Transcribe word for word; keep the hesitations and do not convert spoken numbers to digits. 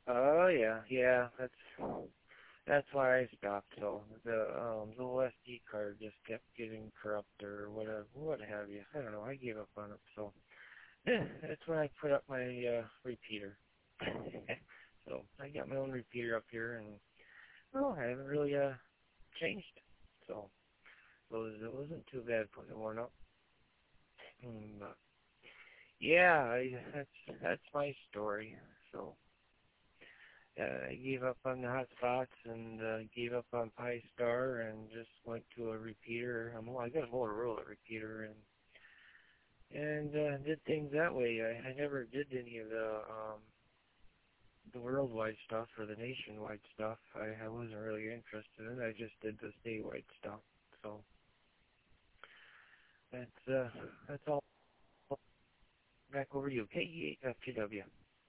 Oh yeah, yeah. That's that's why I stopped. So the um the little S D card just kept getting corrupt or whatever, what have you. I don't know. I gave up on it. So yeah, that's when I put up my uh, repeater. So I got my own repeater up here, and well, I haven't really uh changed it. So it, was, it wasn't too bad putting one up. Mm, but yeah, I, that's that's my story. So uh, I gave up on the hotspots and uh, gave up on Pi-Star and just went to a repeater. I'm, I got a Motorola repeater and and uh, did things that way. I, I never did any of the um, the worldwide stuff or the nationwide stuff. I, I wasn't really interested in it. I just did the statewide stuff. So that's uh, that's all. Back over to you, K E F T W.